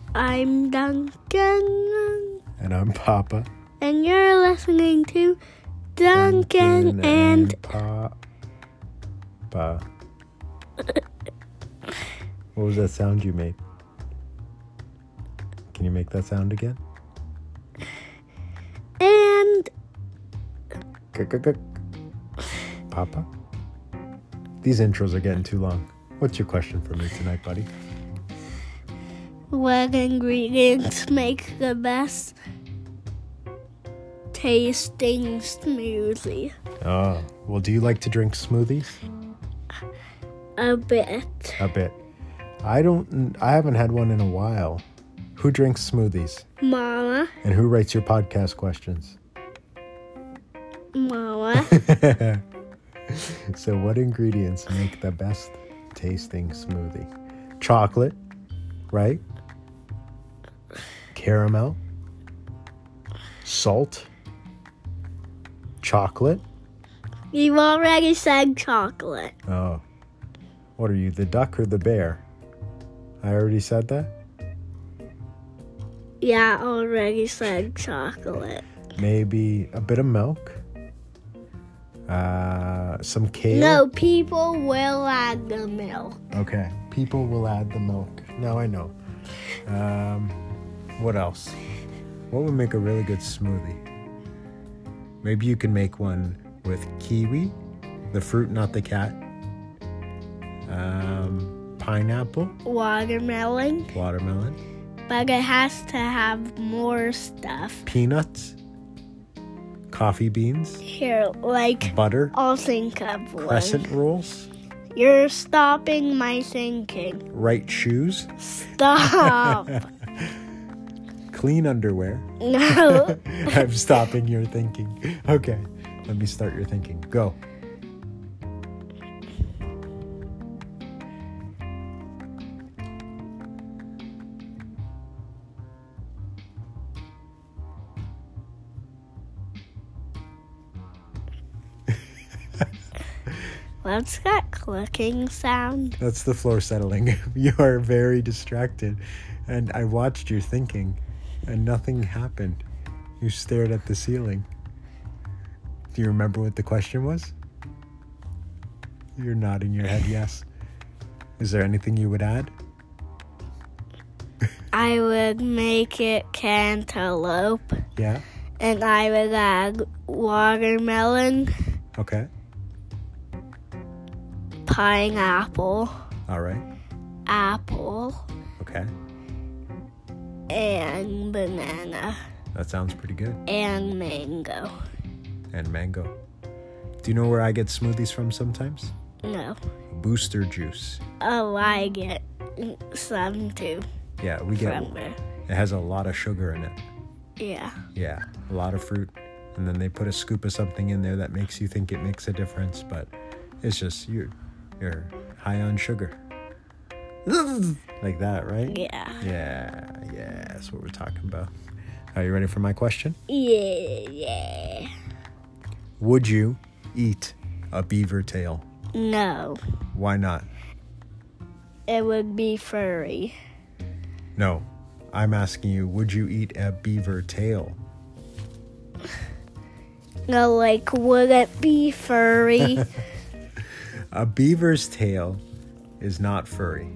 I'm Duncan. And I'm Papa. And you're listening to Duncan and Papa. What was that sound you made? Can you make that sound again? And Papa? These intros are getting too long. What's your question for me tonight, buddy? what ingredients make the best tasting smoothie? Oh, well, do you like to drink smoothies? A bit. A bit. I haven't had one in a while. Who drinks smoothies? Mama. And who writes your podcast questions? Mama. So what ingredients make the best tasting smoothie? Chocolate, right? Caramel, salt, chocolate. You've already said chocolate. Oh, what are you, the duck or the bear? I already said that? Yeah, already said chocolate. Maybe a bit of milk. Some kale. No, people will add the milk. Okay, people will add the milk. Now I know. What else? What would make a really good smoothie? Maybe you can make one with kiwi, the fruit, not the cat. Pineapple. Watermelon. But it has to have more stuff. Peanuts. Coffee beans. Here, like, Butter. I'll think of one. Crescent rolls. You're stopping my thinking. Right shoes. Stop. Clean underwear. No. I'm stopping your thinking. Okay, let me start your thinking. Go. What's that clicking sound? That's the floor settling. You are very distracted. And I watched your thinking, and nothing happened. You stared at the ceiling. Do you remember what the question was? You're nodding your head yes. Is there anything you would add? I would make it cantaloupe. Yeah? And I would add watermelon, Okay. pineapple, All right. apple, Okay. and banana, That sounds pretty good. and mango. And mango. Do you know where I get smoothies from sometimes? No. Booster juice. Oh, I get some too Yeah, we get from there. it has a lot of sugar in it. Yeah. Yeah, a lot of fruit. And then they put a scoop of something in there that makes you think it makes a difference, but it's just you're high on sugar. Like that, right? Yeah. Yeah, that's what we're talking about. Are you ready for my question? Yeah. Would you eat a beaver tail? No. Why not? It would be furry. No, I'm asking you, would you eat a beaver tail? No, like, would it be furry? A beaver's tail is not furry.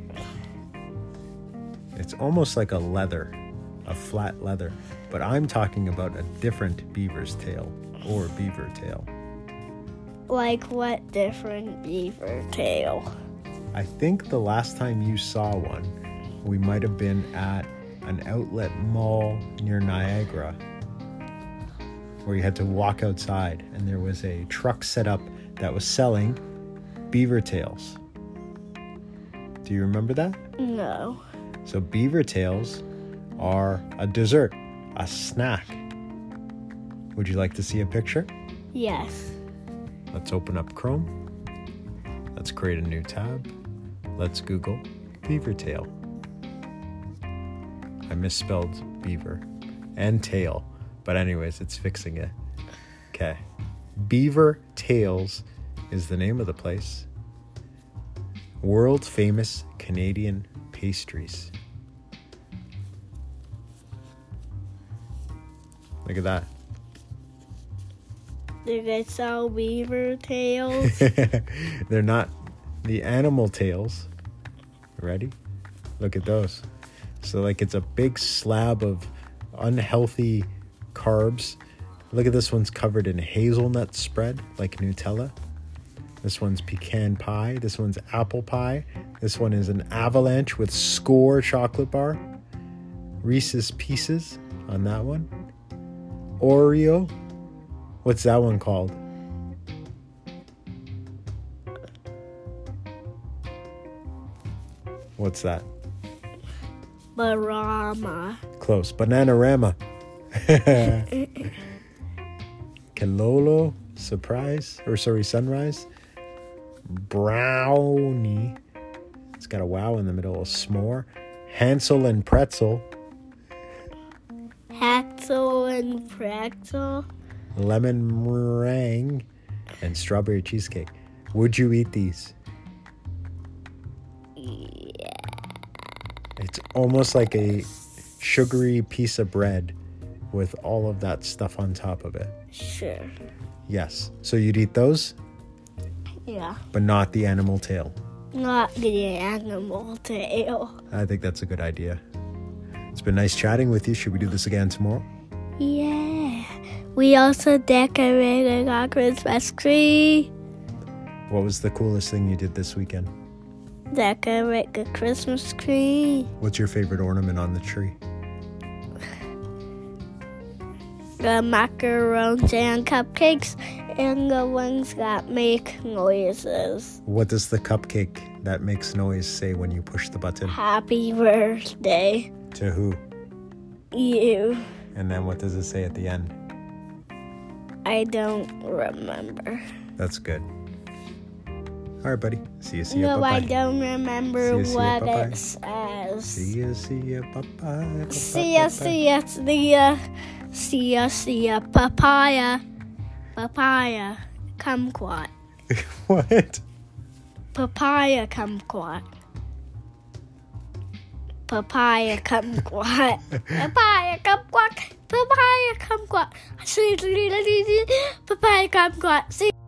It's almost like a flat leather. But I'm talking about a different beaver's tail or beaver tail. Like, what different beaver tail? I think the last time you saw one, we might have been at an outlet mall near Niagara, where you had to walk outside and there was a truck set up that was selling beaver tails. Do you remember that? No. So beaver tails are a dessert, a snack. Would you like to see a picture? Yes. Let's open up Chrome. Let's create a new tab. Let's Google beaver tail. I misspelled beaver and tail, but anyways, it's fixing it. Okay. Beaver Tails is the name of the place. World famous Canadian pastries. Look at that. Do they sell beaver tails? They're not the animal tails. Ready? Look at those. So like it's a big slab of unhealthy carbs. Look at this one's covered in hazelnut spread like Nutella. This one's pecan pie. This one's apple pie. This one is an avalanche with Score chocolate bar. Reese's Pieces on that one. Oreo. What's that one called? What's that? Barama. Close. Bananarama. Kelolo. Sunrise. Brownie. It's got a wow in the middle. A s'more. Hansel and Pretzel. Hansel and Pretzel. Lemon meringue. And strawberry cheesecake. Would you eat these? Yeah. It's almost like a sugary piece of bread with all of that stuff on top of it. Sure. Yes. So you'd eat those? Yeah. But not the animal tail. Not the animal tail. I think that's a good idea. It's been nice chatting with you. Should we do this again tomorrow? Yeah. We also decorated our Christmas tree. What was the coolest thing you did this weekend? Decorate the Christmas tree. What's your favorite ornament on the tree? The macarons and cupcakes and the ones that make noises. What does the cupcake that makes noise say when you push the button? Happy birthday. To who? You. And then what does it say at the end? I don't remember. That's good. All right, buddy. See you. No, bye-bye. I don't remember what bye-bye. it says. See ya, bye-bye. See ya, papaya. Papaya, kumquat. What? Papaya, kumquat. Papaya, kumquat. Papaya, kumquat. Papaya, kumquat. Papaya, kumquat. See